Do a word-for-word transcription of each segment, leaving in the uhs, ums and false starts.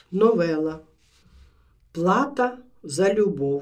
Новела «Плата за любов».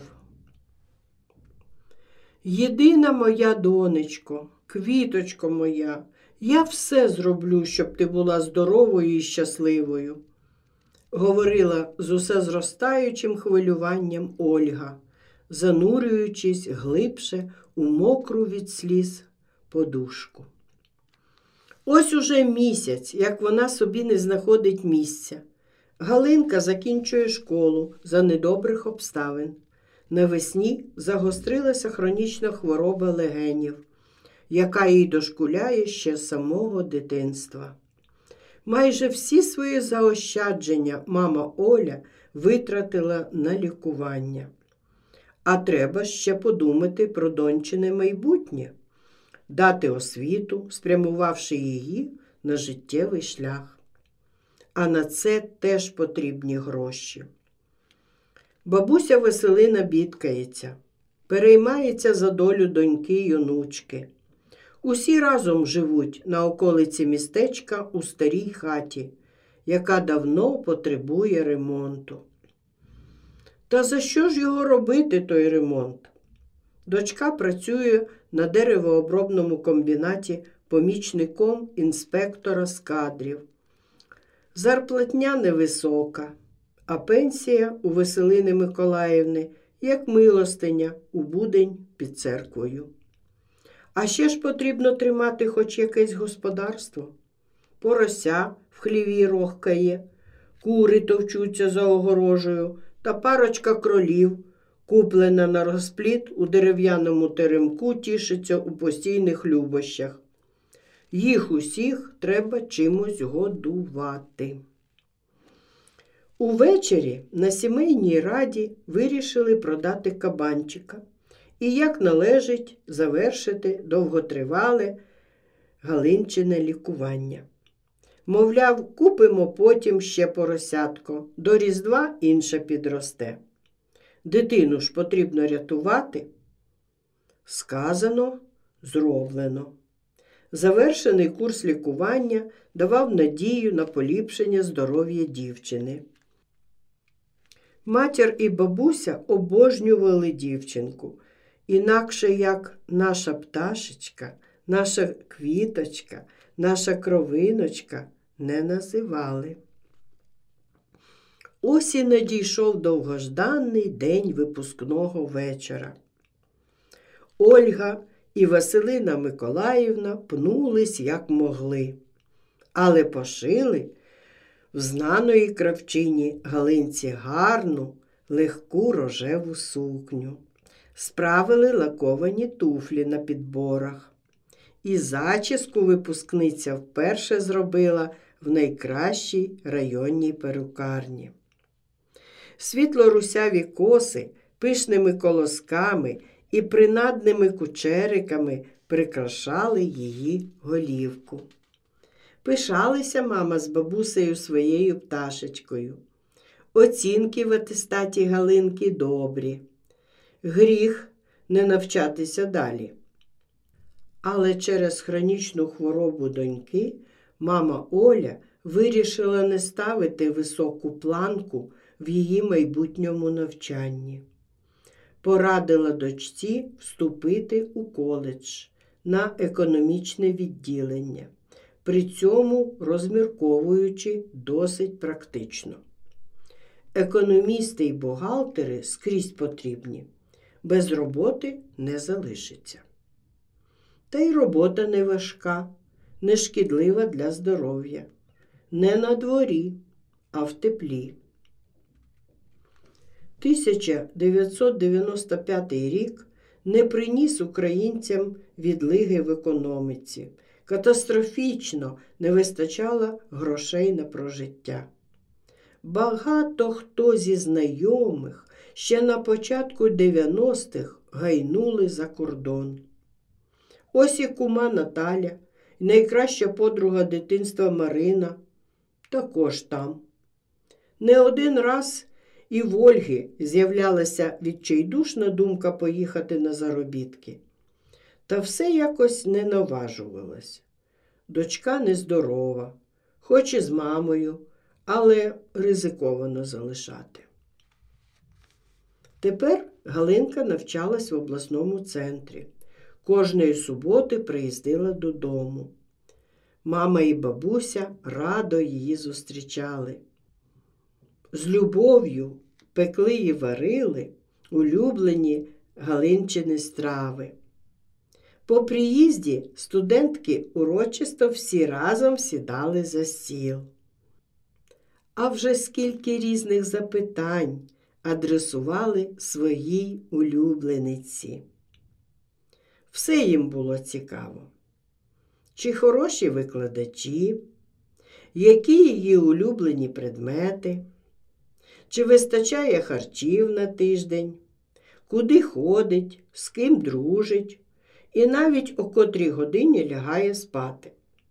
Єдина моя донечко, квіточко моя, я все зроблю, щоб ти була здоровою і щасливою, говорила з усе зростаючим хвилюванням Ольга, занурюючись глибше у мокру від сліз подушку. Ось уже місяць, як вона собі не знаходить місця. Галинка закінчує школу за недобрих обставин. Навесні загострилася хронічна хвороба легенів, яка їй дошкуляє ще з самого дитинства. Майже всі свої заощадження мама Оля витратила на лікування. А треба ще подумати про дончине майбутнє, дати освіту, спрямувавши її на життєвий шлях. А на це теж потрібні гроші. Бабуся Василина бідкається, переймається за долю доньки й онучки. Усі разом живуть на околиці містечка у старій хаті, яка давно потребує ремонту. Та за що ж його робити, той ремонт? Дочка працює на деревообробному комбінаті помічником інспектора з кадрів. Зарплатня невисока, а пенсія у Василини Миколаївни як милостиня у будень під церквою. А ще ж потрібно тримати хоч якесь господарство. Порося в хліві рохкає, кури товчуться за огорожею та парочка кролів, куплена на розпліт у дерев'яному теремку, тішиться у постійних любощах. Їх усіх треба чимось годувати. Увечері на сімейній раді вирішили продати кабанчика і, як належить, завершити довготривале Галинчине лікування. Мовляв, купимо потім ще поросятко, до Різдва інше підросте. Дитину ж потрібно рятувати. Сказано, зроблено. Завершений курс лікування давав надію на поліпшення здоров'я дівчини. Матір і бабуся обожнювали дівчинку, інакше як наша пташечка, наша квіточка, наша кровиночка не називали. Ось і надійшов довгожданий день випускного вечора. Ольга і Василина Миколаївна пнулись як могли, але пошили в знаної кравчині Галинці гарну, легку рожеву сукню. Справили лаковані туфлі на підборах. І зачіску випускниця вперше зробила в найкращій районній перукарні. Світло-русяві коси пишними колосками і принадними кучериками прикрашали її голівку. Пишалися мама з бабусею своєю пташечкою. Оцінки в атестаті Галинки добрі. Гріх не навчатися далі. Але через хронічну хворобу доньки мама Оля вирішила не ставити високу планку в її майбутньому навчанні. Порадила дочці вступити у коледж на економічне відділення, при цьому розмірковуючи досить практично. Економісти й бухгалтери скрізь потрібні, без роботи не залишиться. Та й робота не важка, не шкідлива для здоров'я, не на дворі, а в теплі. тисяча дев'ятсот дев'яносто п'ятий рік не приніс українцям відлиги в економіці. Катастрофічно не вистачало грошей на прожиття. Багато хто зі знайомих ще на початку дев'яностих гайнули за кордон. Ось і кума Наталя, і найкраща подруга дитинства Марина також там. Не один раз і в Ольги з'являлася відчайдушна думка поїхати на заробітки. Та все якось не наважувалось. Дочка нездорова, хоч і з мамою, але ризиковано залишати. Тепер Галинка навчалась в обласному центрі. Кожної суботи приїздила додому. Мама і бабуся радо її зустрічали. З любов'ю пекли і варили улюблені Галинчини страви. По приїзді студентки урочисто всі разом сідали за стіл. А вже скільки різних запитань адресували своїй улюблениці. Все їм було цікаво. Чи хороші викладачі, які її улюблені предмети, чи вистачає харчів на тиждень, куди ходить, з ким дружить і навіть о котрій годині лягає спати.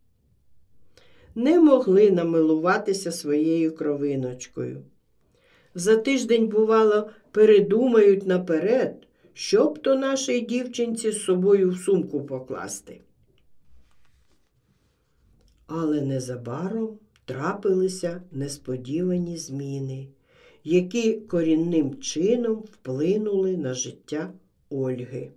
Не могли намилуватися своєю кровиночкою. За тиждень, бувало, передумають наперед, що б то нашій дівчинці з собою в сумку покласти. Але незабаром трапилися несподівані зміни, які корінним чином вплинули на життя Ольги.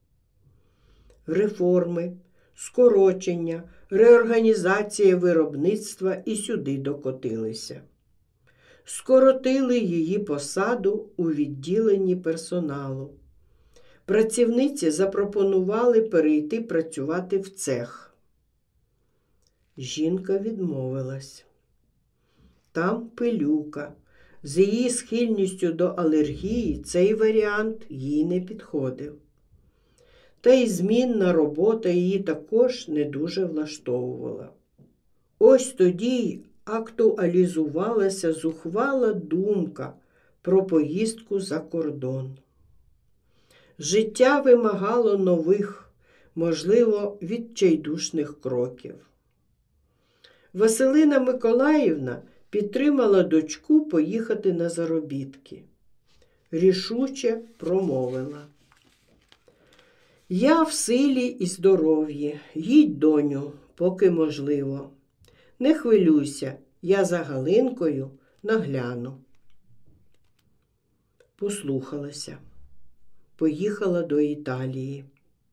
Реформи, скорочення, реорганізація виробництва і сюди докотилися. Скоротили її посаду у відділенні персоналу. Працівниці запропонували перейти працювати в цех. Жінка відмовилась. Там пилюка. З її схильністю до алергії цей варіант їй не підходив. Та й змінна робота її також не дуже влаштовувала. Ось тоді й актуалізувалася зухвала думка про поїздку за кордон. Життя вимагало нових, можливо, відчайдушних кроків. Василина Миколаївна підтримала дочку поїхати на заробітки. Рішуче промовила: «Я в силі і здоров'ї, їдь, доню, поки можливо. Не хвилюйся, я за Галинкою нагляну». Послухалася. Поїхала до Італії.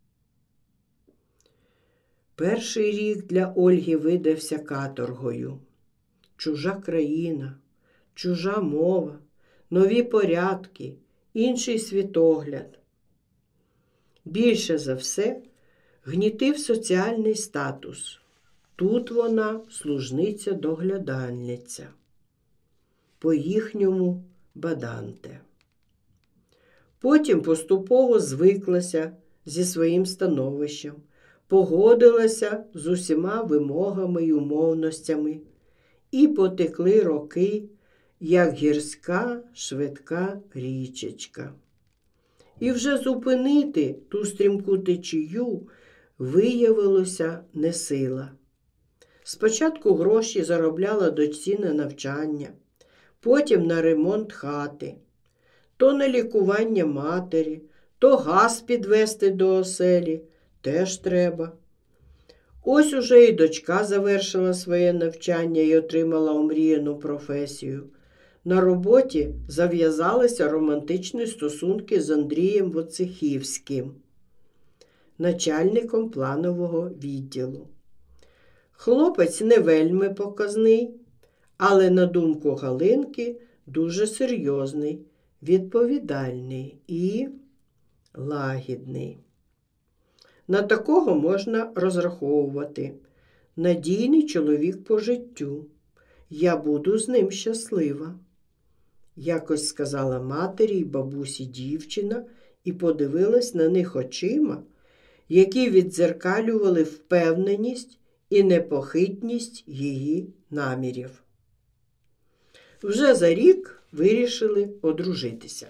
Перший рік для Ольги видався каторгою. Чужа країна, чужа мова, нові порядки, інший світогляд. Більше за все гнітив соціальний статус. Тут вона служниця-доглядальниця. По-їхньому баданте. Потім поступово звиклася зі своїм становищем, погодилася з усіма вимогами й умовностями, і потекли роки, як гірська швидка річечка. І вже зупинити ту стрімку течію виявилося не сила. Спочатку гроші заробляла дочці на навчання, потім на ремонт хати, то на лікування матері, то газ підвести до оселі, теж треба. Ось уже і дочка завершила своє навчання і отримала омріяну професію. На роботі зав'язалися романтичні стосунки з Андрієм Воцехівським, начальником планового відділу. Хлопець не вельми показний, але, на думку Галинки, дуже серйозний, відповідальний і лагідний. На такого можна розраховувати. Надійний чоловік по життю. Я буду з ним щаслива. Якось сказала матері й бабусі дівчина і подивилась на них очима, які віддзеркалювали впевненість і непохитність її намірів. Вже за рік вирішили одружитися.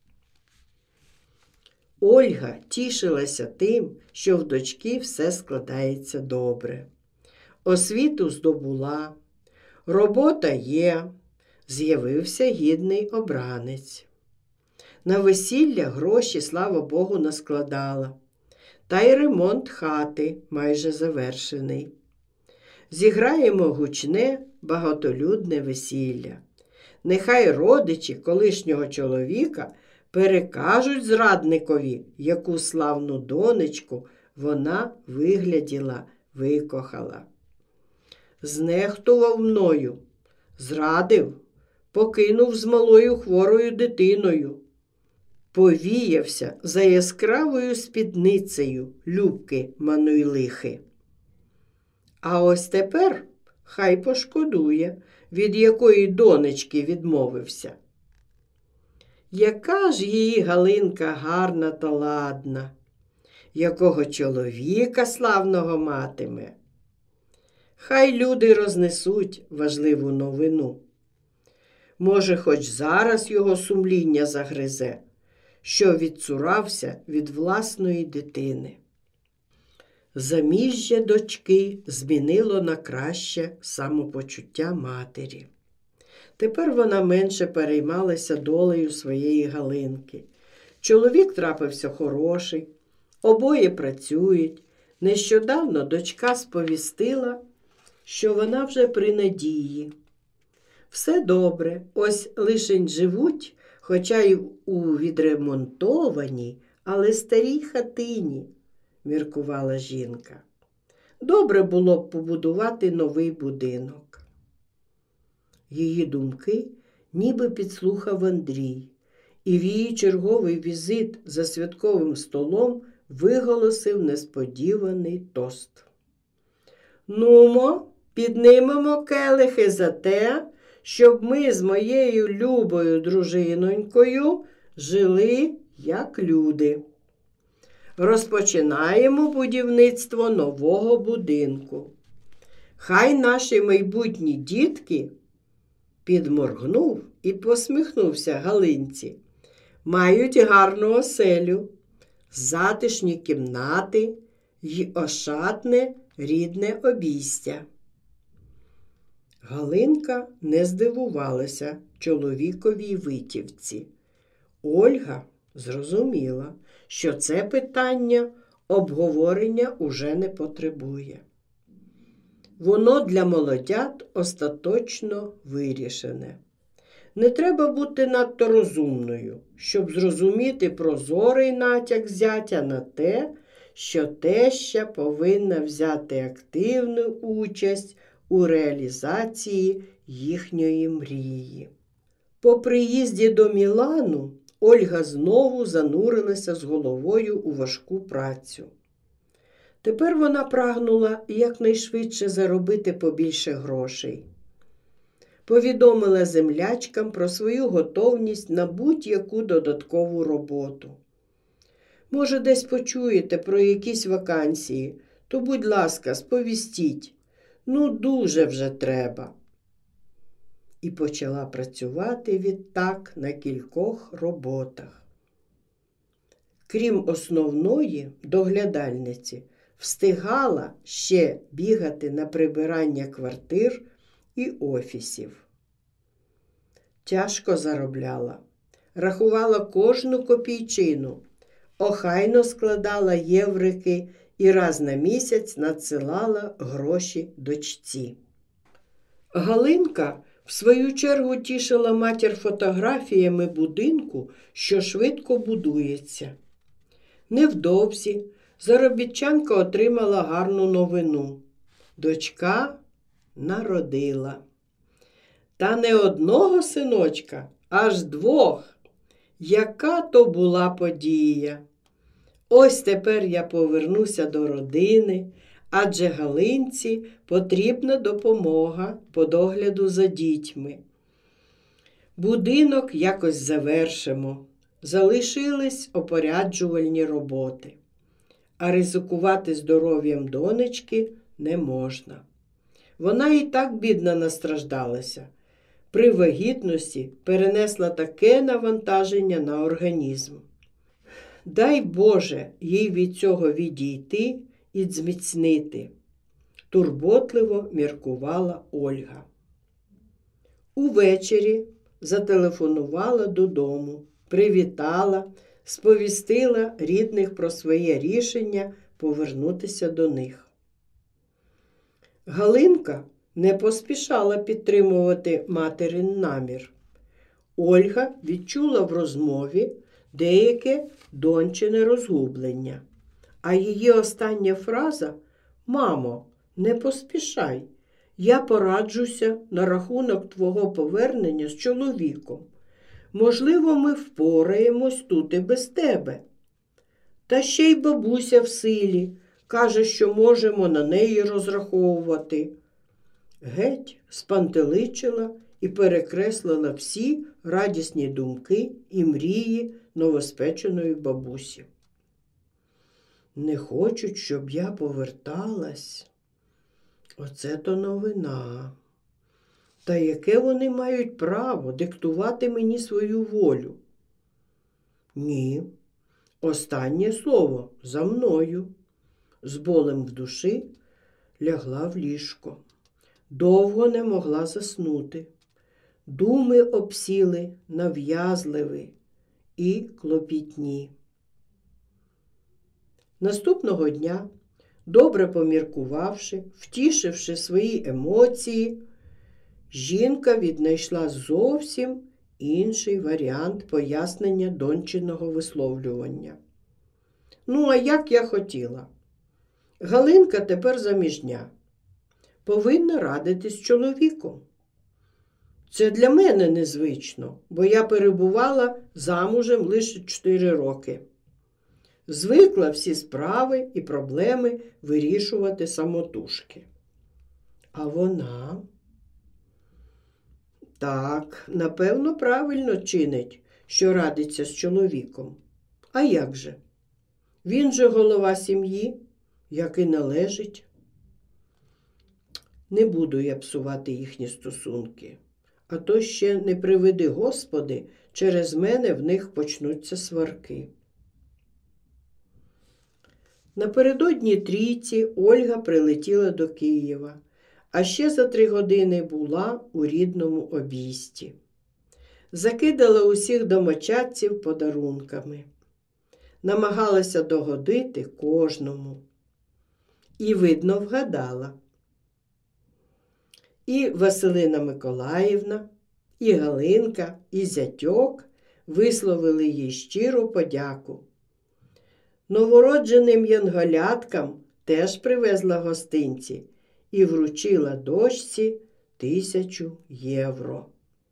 Ольга тішилася тим, що в дочки все складається добре. Освіту здобула, робота є, з'явився гідний обранець. На весілля гроші, слава Богу, наскладала. Та й ремонт хати майже завершений. Зіграємо гучне, багатолюдне весілля. Нехай родичі колишнього чоловіка перекажуть зрадникові, яку славну донечку вона вигляділа, викохала. Знехтував мною, зрадив, покинув з малою хворою дитиною. Повіявся за яскравою спідницею Любки Мануйлихи. А ось тепер хай пошкодує, від якої донечки відмовився. Яка ж її Галинка гарна та ладна, якого чоловіка славного матиме. Хай люди рознесуть важливу новину. Може, хоч зараз його сумління загризе, що відцурався від власної дитини. Заміжжя дочки змінило на краще самопочуття матері. Тепер вона менше переймалася долею своєї Галинки. Чоловік трапився хороший, обоє працюють. Нещодавно дочка сповістила, що вона вже при надії. Все добре, ось лишень живуть, хоча й у відремонтованій, але старій хатині, міркувала жінка. Добре було б побудувати новий будинок. Її думки ніби підслухав Андрій, і в її черговий візит за святковим столом виголосив несподіваний тост. Нумо, піднимемо келихи за те, щоб ми з моєю любою дружинонькою жили як люди. Розпочинаємо будівництво нового будинку. Хай наші майбутні дітки, підморгнув і посміхнувся Галинці, мають гарну оселю, затишні кімнати й ошатне рідне обійстя. Галинка не здивувалася чоловіковій витівці. Ольга зрозуміла, що це питання обговорення уже не потребує. Воно для молодят остаточно вирішене. Не треба бути надто розумною, щоб зрозуміти прозорий натяк зятя на те, що теща повинна взяти активну участь у реалізації їхньої мрії. По приїзді до Мілану Ольга знову занурилася з головою у важку працю. Тепер вона прагнула якнайшвидше заробити побільше грошей. Повідомила землячкам про свою готовність на будь-яку додаткову роботу. Може, десь почуєте про якісь вакансії, то, будь ласка, сповістіть. Ну, дуже вже треба. І почала працювати відтак на кількох роботах. Крім основної, доглядальниці, встигала ще бігати на прибирання квартир і офісів. Тяжко заробляла, рахувала кожну копійчину, охайно складала єврики і раз на місяць надсилала гроші дочці. Галинка в свою чергу тішила матір фотографіями будинку, що швидко будується. Невдовзі заробітчанка отримала гарну новину. Дочка народила. Та не одного синочка, аж двох. Яка то була подія! Ось тепер я повернуся до родини, адже Галинці потрібна допомога по догляду за дітьми. Будинок якось завершимо. Залишились опоряджувальні роботи. А ризикувати здоров'ям донечки не можна. Вона і так бідно настраждалася. При вагітності перенесла таке навантаження на організм. Дай Боже їй від цього відійти і зміцнити, турботливо міркувала Ольга. Увечері зателефонувала додому, привітала, сповістила рідних про своє рішення повернутися до них. Галинка не поспішала підтримувати материн намір. Ольга відчула в розмові деяке дончине розгублення. А її остання фраза «Мамо, не поспішай, я пораджуся на рахунок твого повернення з чоловіком. Можливо, ми впораємось тут і без тебе. Та ще й бабуся в силі, каже, що можемо на неї розраховувати». Геть спантеличила і перекреслила всі радісні думки і мрії новоспеченої бабусі. Не хочуть, щоб я поверталась. Оце то новина. Та яке вони мають право диктувати мені свою волю? Ні, останнє слово за мною. З болем в душі лягла в ліжко. Довго не могла заснути. Думи обсіли нав'язливі і клопітні. Наступного дня, добре поміркувавши, втішивши свої емоції, жінка віднайшла зовсім інший варіант пояснення дончиного висловлювання. Ну, а як я хотіла? Галинка тепер заміжня. Повинна радитись з чоловіком. Це для мене незвично, бо я перебувала замужем лише чотири роки. Звикла всі справи і проблеми вирішувати самотужки. А вона? Так, напевно, правильно чинить, що радиться з чоловіком. А як же? Він же голова сім'ї, як і належить. Не буду я псувати їхні стосунки, а то ще, не приведи Господи, через мене в них почнуться сварки. Напередодні трійці Ольга прилетіла до Києва, а ще за три години була у рідному обійсті. Закидала усіх домочадців подарунками. Намагалася догодити кожному. І, видно, вгадала. І Василина Миколаївна, і Галинка, і зятьок висловили їй щиру подяку. Новородженим янголяткам теж привезла гостинці і вручила дочці тисячу євро.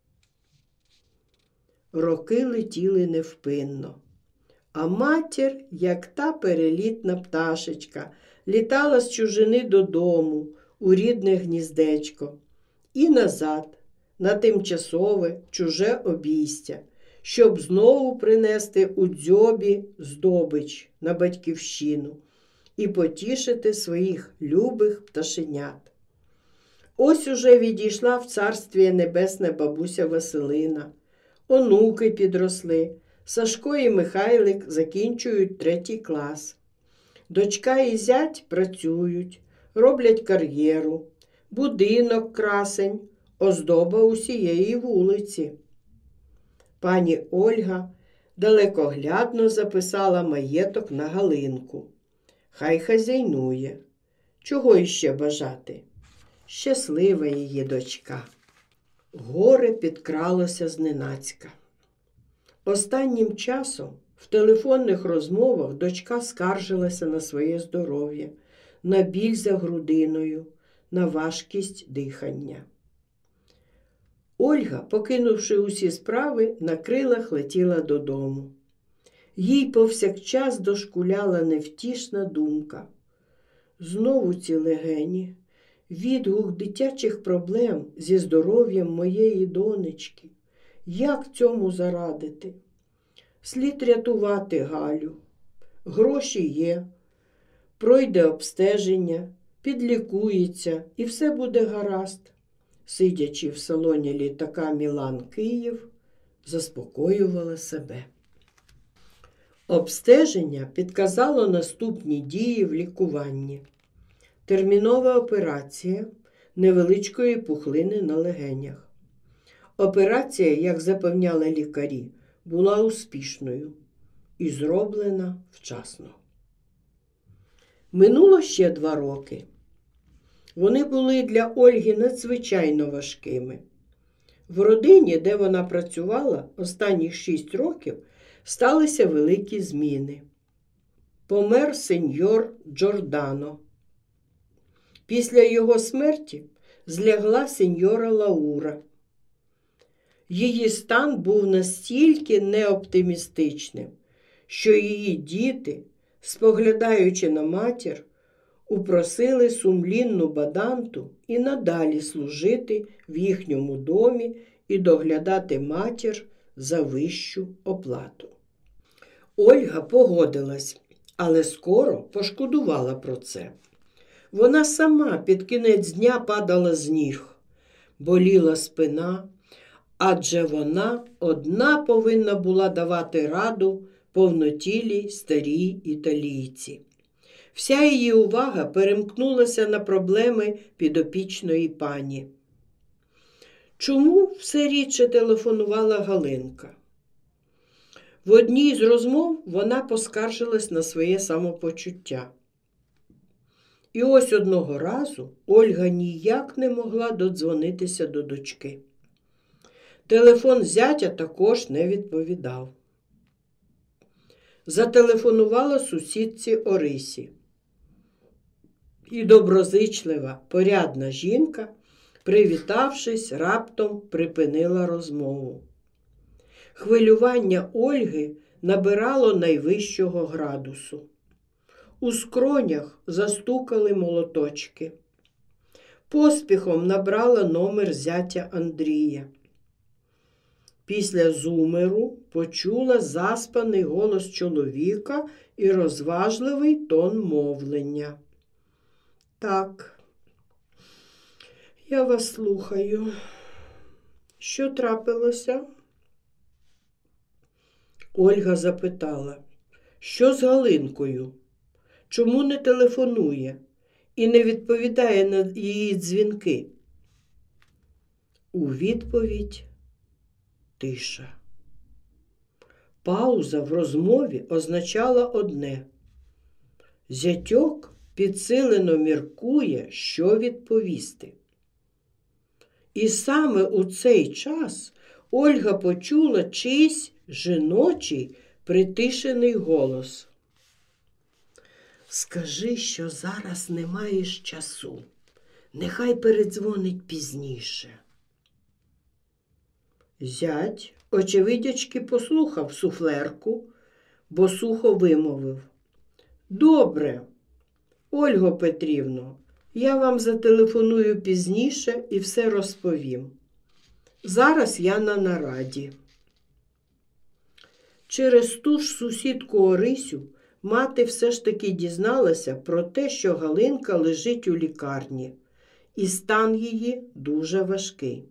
Роки летіли невпинно, а матір, як та перелітна пташечка, літала з чужини додому, у рідне гніздечко, і назад, на тимчасове чуже обійстя, щоб знову принести у дзьобі здобич на батьківщину і потішити своїх любих пташенят. Ось уже відійшла в царствіє небесне бабуся Василина. Онуки підросли, Сашко і Михайлик закінчують третій клас. Дочка і зять працюють, роблять кар'єру, будинок красень, оздоба усієї вулиці. Пані Ольга далекоглядно записала маєток на Галинку. Хай хазяйнує. Чого іще бажати? Щаслива її дочка. Горе підкралося зненацька. Останнім часом в телефонних розмовах дочка скаржилася на своє здоров'я, на біль за грудиною, на важкість дихання. Ольга, покинувши усі справи, на крилах летіла додому. Їй повсякчас дошкуляла невтішна думка. Знову ці легені, відгук дитячих проблем зі здоров'ям моєї донечки. Як цьому зарадити? Слід рятувати Галю. Гроші є, пройде обстеження, підлікується і все буде гаразд. Сидячи в салоні літака Мілан-Київ, заспокоювала себе. Обстеження підказало наступні дії в лікуванні. Термінова операція невеличкої пухлини на легенях. Операція, як запевняли лікарі, була успішною і зроблена вчасно. Минуло ще два роки. Вони були для Ольги надзвичайно важкими. В родині, де вона працювала останніх шість років, сталися великі зміни. Помер сеньор Джордано. Після його смерті злягла сеньора Лаура. Її стан був настільки неоптимістичним, що її діти, споглядаючи на матір, упросили сумлінну баданту і надалі служити в їхньому домі і доглядати матір за вищу оплату. Ольга погодилась, але скоро пошкодувала про це. Вона сама під кінець дня падала з ніг, боліла спина, адже вона одна повинна була давати раду повнотілій старій італійці. Вся її увага перемкнулася на проблеми підопічної пані. Чому все рідше телефонувала Галинка? В одній з розмов вона поскаржилась на своє самопочуття. І ось одного разу Ольга ніяк не могла додзвонитися до дочки. Телефон зятя також не відповідав. Зателефонувала сусідці Орисі. І доброзичлива, порядна жінка, привітавшись, раптом припинила розмову. Хвилювання Ольги набирало найвищого градусу. У скронях застукали молоточки. Поспіхом набрала номер зятя Андрія. Після зумеру почула заспаний голос чоловіка і розважливий тон мовлення. Так, я вас слухаю. Що трапилося? Ольга запитала, що з Галинкою? Чому не телефонує і не відповідає на її дзвінки? У відповідь тиша. Пауза в розмові означала одне. Зятьок підсилено міркує, що відповісти. І саме у цей час Ольга почула чийсь жіночий притишений голос. Скажи, що зараз не маєш часу. Нехай передзвонить пізніше. Зять, очевидячки, послухав суфлерку, бо сухо вимовив. Добре, Ольго Петрівно, я вам зателефоную пізніше і все розповім. Зараз я на нараді. Через ту ж сусідку Орисю мати все ж таки дізналася про те, що Галинка лежить у лікарні, і стан її дуже важкий.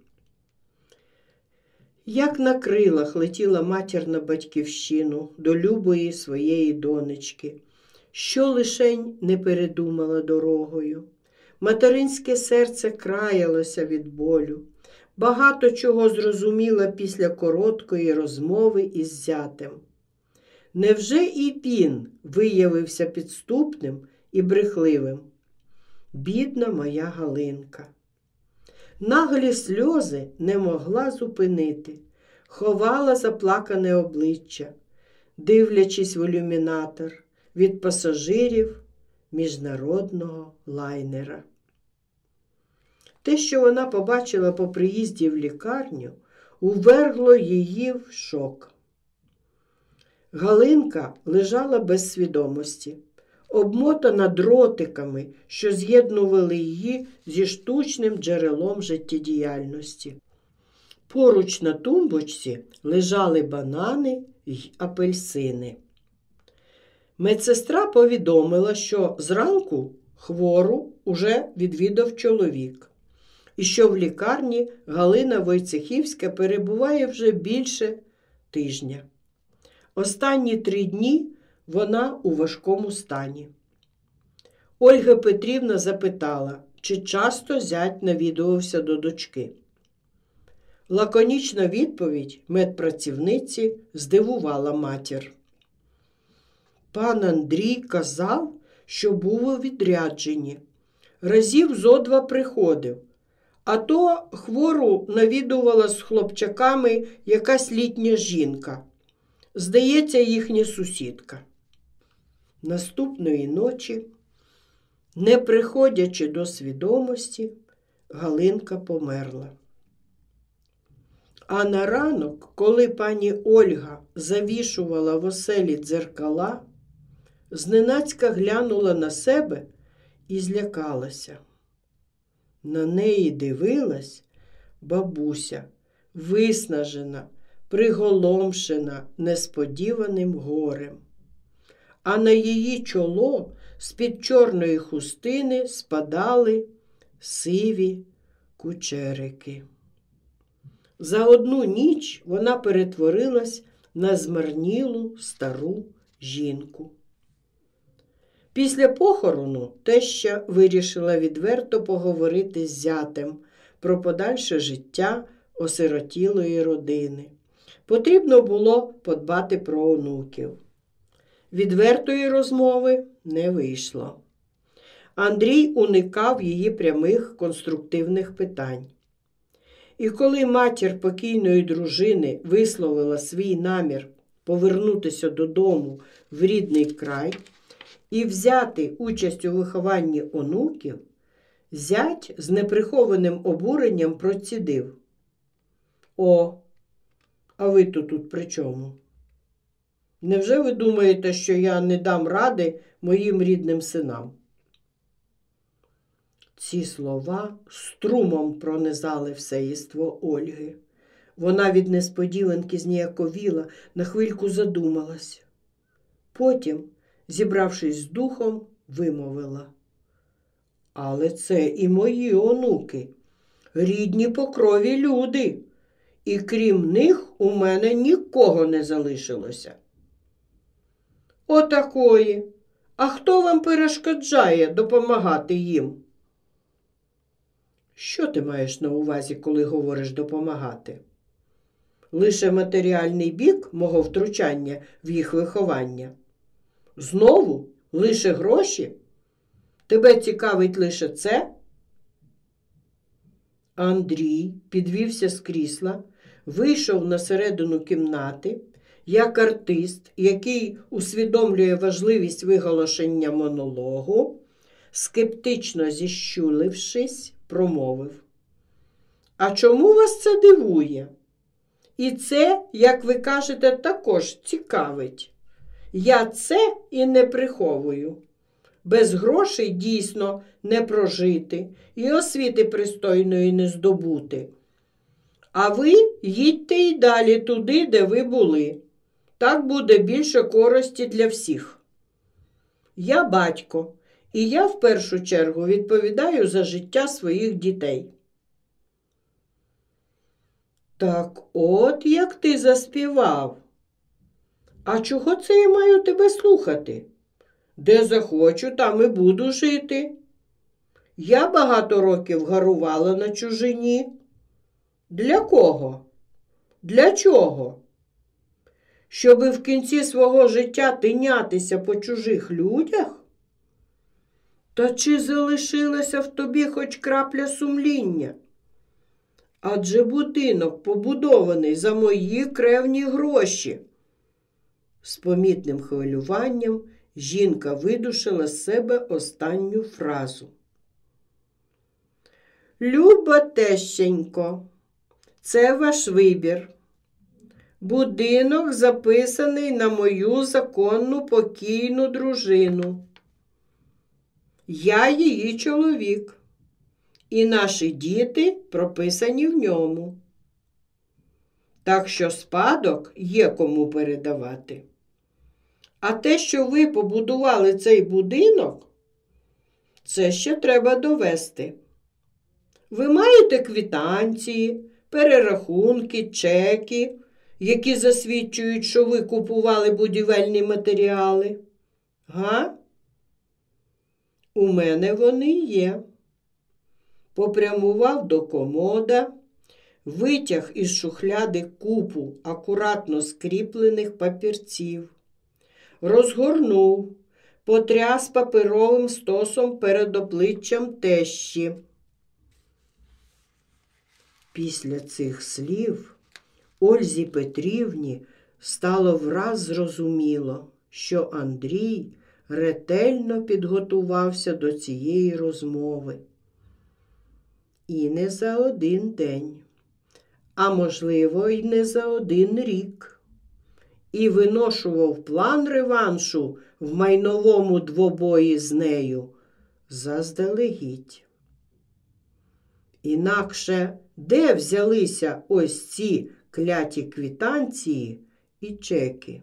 Як на крилах летіла матір на батьківщину до любої своєї донечки, що лишень не передумала дорогою. Материнське серце краялося від болю. Багато чого зрозуміла після короткої розмови із зятем. Невже і він виявився підступним і брехливим? Бідна моя Галинка. Наглі сльози не могла зупинити, ховала заплакане обличчя, дивлячись в ілюмінатор від пасажирів міжнародного лайнера. Те, що вона побачила по приїзді в лікарню, увергло її в шок. Галинка лежала без свідомості, обмотана дротиками, що з'єднували її зі штучним джерелом життєдіяльності. Поруч на тумбочці лежали банани й апельсини. Медсестра повідомила, що зранку хвору уже відвідав чоловік, і що в лікарні Галина Войцехівська перебуває вже більше тижня. Останні три дні вона у важкому стані. Ольга Петрівна запитала, чи часто зять навідувався до дочки. Лаконічна відповідь медпрацівниці здивувала матір. Пан Андрій казав, що був у відрядженні, разів зо два приходив, а то хвору навідувала з хлопчаками якась літня жінка. Здається, їхня сусідка. Наступної ночі, не приходячи до свідомості, Галинка померла. А на ранок, коли пані Ольга завішувала в оселі дзеркала, зненацька глянула на себе і злякалася. На неї дивилась бабуся, виснажена, приголомшена несподіваним горем. А на її чоло з-під чорної хустини спадали сиві кучерики. За одну ніч вона перетворилась на змарнілу стару жінку. Після похорону теща вирішила відверто поговорити з зятем про подальше життя осиротілої родини. Потрібно було подбати про онуків. Відвертої розмови не вийшло. Андрій уникав її прямих конструктивних питань. І коли матір покійної дружини висловила свій намір повернутися додому в рідний край і взяти участь у вихованні онуків, зять з неприхованим обуренням процідив: «О, а ви то тут при чому? Невже ви думаєте, що я не дам ради моїм рідним синам?» Ці слова струмом пронизали все єство Ольги. Вона від несподіванки зніяковіла, на хвильку задумалась. Потім, зібравшись з духом, вимовила: «Але це і мої онуки, рідні по крові люди, і крім них у мене нікого не залишилося». «Отакої. А хто вам перешкоджає допомагати їм?» «Що ти маєш на увазі, коли говориш допомагати? Лише матеріальний бік мого втручання в їх виховання? Знову лише гроші? Тебе цікавить лише це?» Андрій підвівся з крісла, вийшов на середину кімнати, як артист, який усвідомлює важливість виголошення монологу, скептично зіщулившись, промовив: «А чому вас це дивує? І це, як ви кажете, також цікавить. Я це і не приховую. Без грошей дійсно не прожити і освіти пристойної не здобути. А ви їдьте й далі туди, де ви були. Так буде більше користі для всіх. Я батько, і я в першу чергу відповідаю за життя своїх дітей». «Так от як ти заспівав. А чого це я маю тебе слухати? Де захочу, там і буду жити. Я багато років гарувала на чужині. Для кого? Для чого? Щоби в кінці свого життя тинятися по чужих людях? Та чи залишилася в тобі хоч крапля сумління? Адже будинок побудований за мої кревні гроші». З помітним хвилюванням жінка видушила з себе останню фразу. «Люба тещенько, це ваш вибір. Будинок записаний на мою законну покійну дружину. Я її чоловік, і наші діти прописані в ньому. Так що спадок є кому передавати. А те, що ви побудували цей будинок, це ще треба довести. Ви маєте квитанції, перерахунки, чеки, які засвідчують, що ви купували будівельні матеріали? Га? У мене вони є». Попрямував до комода, витяг із шухляди купу акуратно скріплених папірців, розгорнув, потряс паперовим стосом перед обличчям тещі. Після цих слів Ользі Петрівні стало враз зрозуміло, що Андрій ретельно підготувався до цієї розмови. І не за один день, а можливо, й не за один рік. І виношував план реваншу в майновому двобої з нею заздалегідь. Інакше де взялися ось ці кляті квитанції і чеки?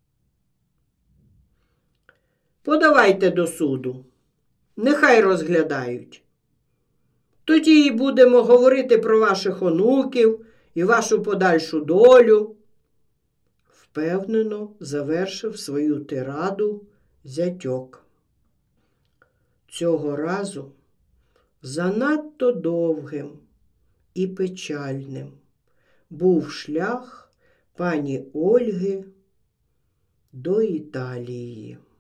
Подавайте до суду, нехай розглядають. Тоді і будемо говорити про ваших онуків і вашу подальшу долю. Впевнено завершив свою тираду зятьок. Цього разу занадто довгим і печальним був шлях пані Ольги до Італії.